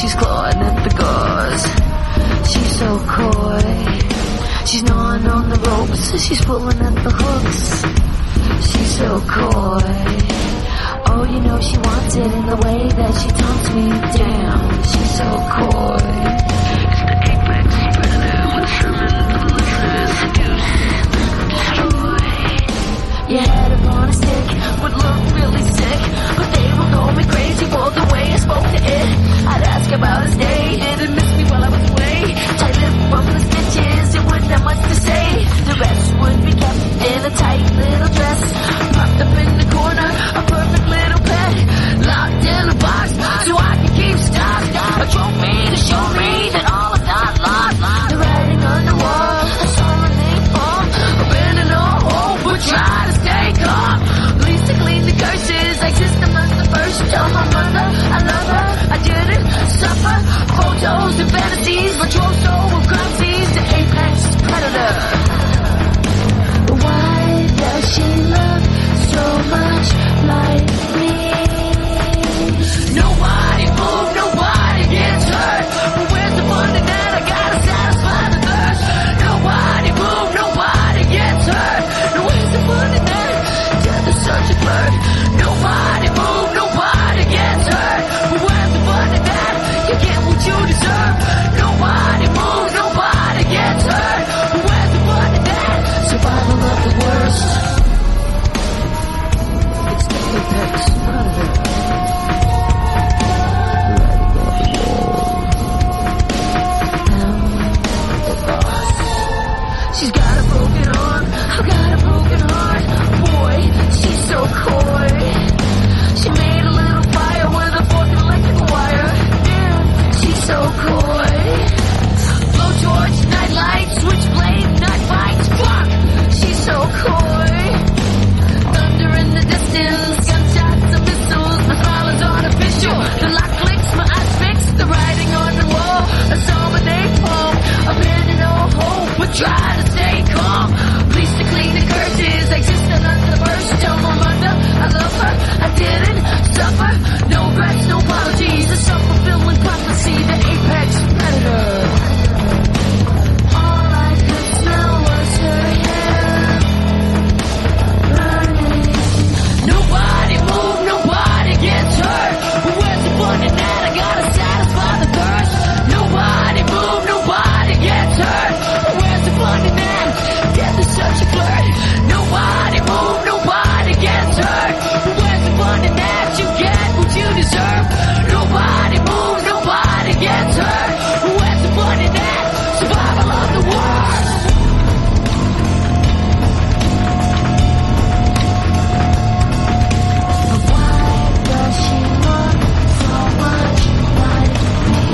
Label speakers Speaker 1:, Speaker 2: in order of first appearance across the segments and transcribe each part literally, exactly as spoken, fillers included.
Speaker 1: she's clawing at the gauze. She's so coy. She's gnawing on the ropes, she's pulling at the hooks. She's so coy. Oh, you know she wants it in the way that she taunts me down. She's so coy. It's the apex predator with seven delicious seduce, destroy. You had him on a stick, would look really sick, but they were going crazy for the way I spoke to it. I'd ask about his day, didn't miss me while I was away. Tight lip from the stitches, it wouldn't have much to say. The rest would be kept in a tight little dress, propped up in the corner, a perfect little pet, locked in a box so I can keep stock. A trophy to show me that all is not lost. The writing on the wall, a song on the phone, opening a hole, but try to stay calm. Please to clean the curses, like system as the first. Tell my mother I love her, I didn't suffer. Photos and fantasies, Latroso of crime scenes, the apex predator. Why does she look so much like me? Nobody move, nobody gets hurt. But where's the fun in that? I gotta satisfy the thirst. Nobody move, nobody gets hurt. Now where's the fun in that? Death is such a bird. Nobody move, nobody gets hurt. But where's the fun in that? You get what you deserve. Nobody move, nobody gets hurt. But where's the fun in that? Survival of the worst. It's the apex predator. She's got a broken arm, I've got a broken heart. Boy, she's so coy. She made a little fire with a fork and electric wire. Yeah, she's so coy. Blowtorch, nightlight, switchblade, knife fights. Fuck, she's so coy. Thunder in the distance, gunshots and missiles. My smile is artificial. The lock clicks, my eyes fixed. The writing on the wall, I saw my napalm. I've been in a hole, but try to stay calm. Please to clean the curses, existing under the verse. Tell my mother I love her, I didn't suffer. No regrets, no apologies. A self-fulfilling prophecy, the apex predator. All I could smell was her hair burning. Nobody move, nobody gets hurt. But where's the fun in that? I gotta satisfy the thirst. Nobody move, nobody gets hurt. But where's the fun in that? Death is such a flirt. Nobody move, nobody gets hurt. But where's the fun in that? You get what you deserve. Nobody move, nobody gets hurt. But where's the fun in that? Survival of the worst. Why does she look so much like me?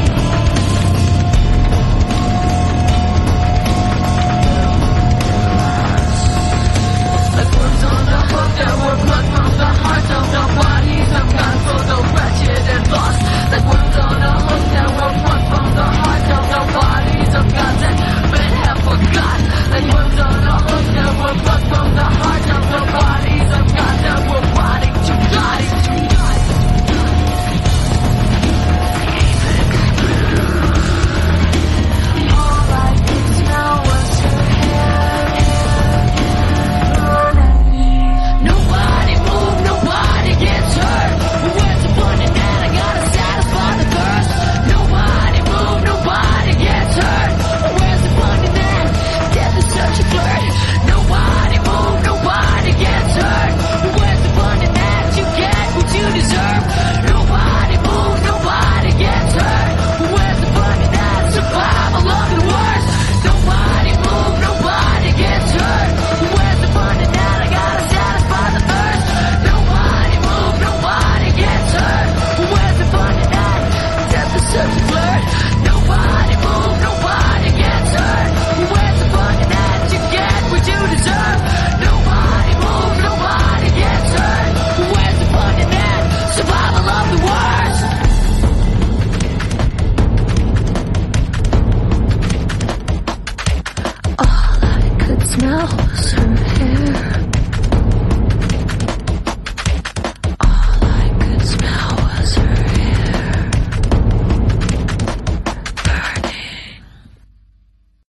Speaker 1: Like worms on the hook that were plucked from the hearts of the bodies of God, so the wretched and lost. Like worms on the hook that were plucked from the hearts of the bodies of God that men have forgot. Like worms on the hook that were plucked from the hearts of the bodies of God that were rotting to die. All I could smell was her hair. Nobody move, nobody gets hurt. But where's the fun in that? I gotta satisfy the thirst. Nobody move, nobody gets hurt. But where's the fun in that? Death is such a flirt. Nobody move, nobody gets hurt. But where's the fun in that? You get what you deserve. Nobody move, nobody gets hurt. But where's the fun in that? Survival of the worst. Nobody move, nobody gets hurt. But where's the fun in that? I gotta satisfy the thirst. Nobody move, nobody gets hurt. But where's the fun in that? Death is such a flirt. Nobody move, nobody gets hurt. But where's the fun in that? You get what you deserve. Nobody move, nobody gets hurt. But where's the fun in that? Survival of the worst. All I could smell was her hair.